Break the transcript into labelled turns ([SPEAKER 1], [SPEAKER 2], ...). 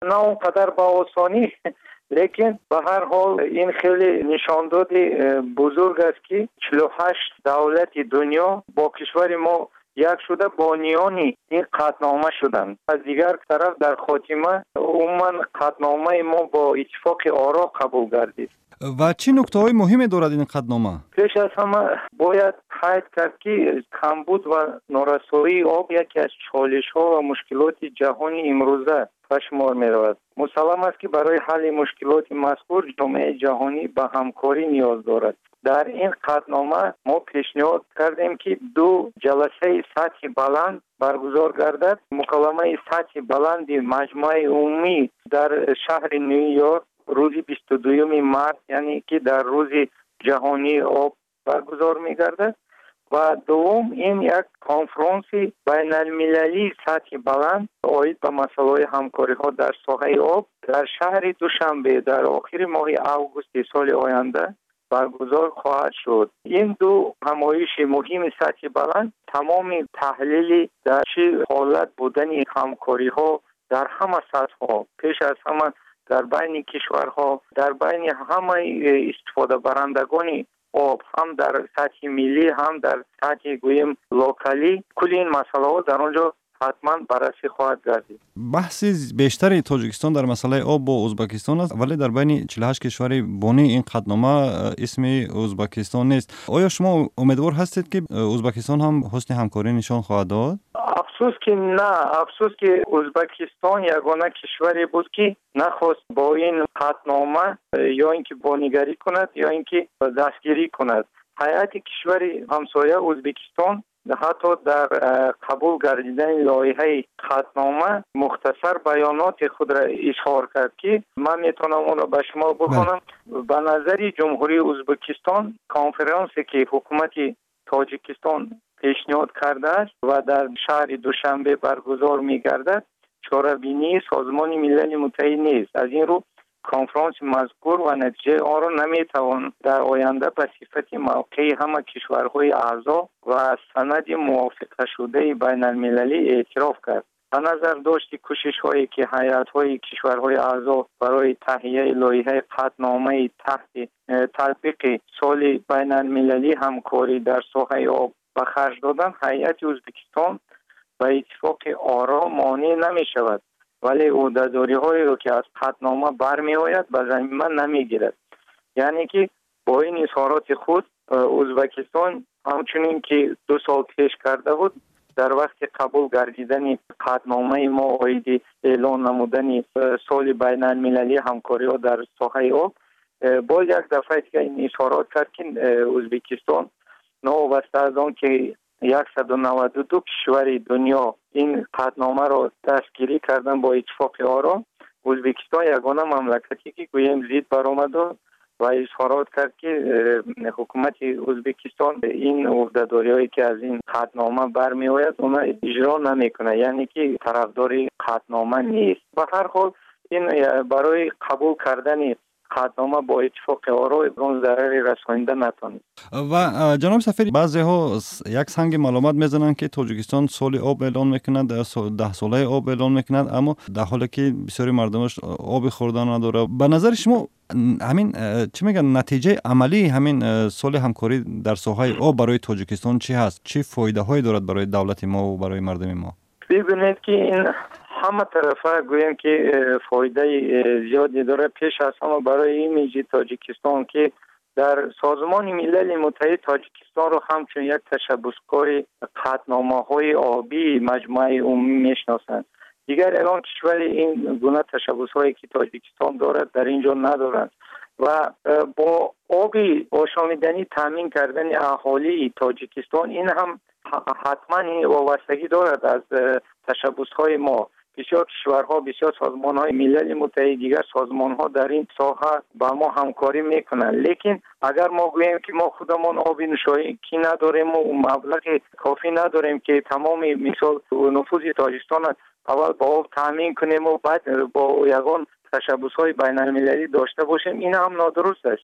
[SPEAKER 1] نه اونقدر با آسانی لیکن به هر حال این خیلی نشانداد بزرگ است که 48 دولت دنیا با کشور ما یک شده بانیانی این قطعنامه شدند. از دیگر طرف در خاتمه عموما قطعنامه ما با اتفاق آرا قبول گردید.
[SPEAKER 2] و چه نکته‌های مهمی دارد این قطعنامه؟
[SPEAKER 1] پیش از همه باید قید کرد که کمبود و نارسایی آب یکی از چالش‌ها و مشکلات جهانی امروزه به شمار می‌رود. مسلم است که برای حل مشکلات مذکور جامعه جهانی به همکاری نیاز دارد. در این قطعنامه ما پیشنهاد کردیم که 2 جلسه سطح بلند برگزار گردد. مکالمه سطح بلند مجمع عمومی در شهر نیویورک روز 22 مارس یعنی که در روز جهانی آب برگزار می‌گردد و دوم این یک کنفرانس بین المللی سطح بلند آید به مسائل همکاری‌ها در ساحه آب در شهر دوشنبه در آخر ماه اوگوست سال آینده برگزار خواهد شد. این 2 همایش مهم سطح بلند تمام تحلیل در چه حالت بودن همکاری‌ها در همه سطح‌ها پیش از همه در بین کشورها در بین همه استفاده برندگان آب هم در سطح ملی هم در سطح گویم لوکالی کل این مسئله ها در آنجا حتما بررسی خواهد گردید.
[SPEAKER 2] بحث بیشتر تاجیکستان در مسئله آب با ازبکستان است ولی در بین 48 کشور بانی این قطعنامه اسم ازبکستان نیست. آیا شما امیدوار هستید که ازبکستان هم حسن همکاری نشان خواهد داد؟
[SPEAKER 1] افسوس که نه، افسوس که ازبکستان یگانه کشوری بود که نخواست با این قطعنامه یا اینکه بانیگری کند یا اینکه دستگیری کند. هیئت کشور همسایه ازبکستان حتی در قبول گردیدن لایحه قطعنامه مختصر بیانات خود را اظهار کرد که من میتونم اون را به شما بخونم. به نظر جمهوری ازبکستان کنفرانسی که حکومت تاجیکستان پیشنهاد کرده است و در شهر دوشنبه برگزار می‌گردد چاره‌بینی سازمان ملل متحد نیست. از این رو کنفرانس مذکور و نتیجه آن را نمیتوان در آینده به صفت موقع همه کشورهای اعضا و سند موافقه شده بین المللی اعتراف کرد. به نظر داشت کوشش‌هایی که هیئت‌های کشورهای اعضا برای تهیه لایحه قطعنامه تحت تطبیق سال بین المللی همکاری در ساحه آب به خرج دادن، هیئت ازبکستان به اتفاق آرا مانع نمی شود ولی عهده‌داری‌هایی را که از قطعنامه برمی آید به زمینه نمی گیرد. یعنی که با این اظهارات خود ازبکستان همچنین که 2 سال پیش کرده بود در وقت قبول گردیدن قطعنامه ما آید اعلان نمودن سال بین المللی همکاری ها در ساحه آب با یک دفعه که این اظهارات کرد که ازبکستان نوابسته از آن که 192 کشور دنیا این قطعنامه را دستگیری کردن با اتفاق آرا، ازبکستان یگانه مملکتی که گویم زید برآمد و اظهارات کرد که حکومت ازبکستان این عهده‌داری‌هایی که از این قطعنامه برمی آید اون اجرا نمیکنه، یعنی که طرفدار قطعنامه نیست. به هر حال این برای قبول کردن قطعنامه با اتفاق آرا اون ضرری رسانیده نتوانید.
[SPEAKER 2] و جناب سفیر بعضی ها یک سنگ معلومات میزنند که تاجیکستان سال آب اعلان میکند 10 ساله آب اعلان میکند اما در حالی که بسیاری مردمش آب خوردن نداره. به نظر شما همین چی میگن نتیجه عملی همین سال همکاری در ساحه آب برای تاجیکستان چی هست؟ چه فایده هایی دارد برای دولت ما و برای مردم ما؟
[SPEAKER 1] ببینید که این همه طرفه گویم که فایده زیادی داره. پیش از همه برای ایمیج تاجیکستان که در سازمان ملل متحد تاجیکستان رو همچون یک تشبسکار قطعنامه‌های آبی مجمع عمومی میشناسند. دیگر الان کشور این گونه تشبس‌هایی که تاجیکستان دارد در اینجا ندارند و با آبی آشامیدنی تامین کردن اهالی تاجیکستان این هم حتما وابستگی دارد از تشبس‌های ما. بسیار کشورها بسیار سازمان‌های ملل متحد دیگر سازمان‌ها در این ساحه با ما همکاری میکنند، لیکن اگر ما گوییم که ما خودمان آب نوشابه کی نداریم و مبلغ کافی نداریم که تمام مثال نفوذ تاجیکستان اول با آب تامین کنیم و بعد با یگان تشبس‌های بین‌المللی داشته باشیم، این هم نادرست است.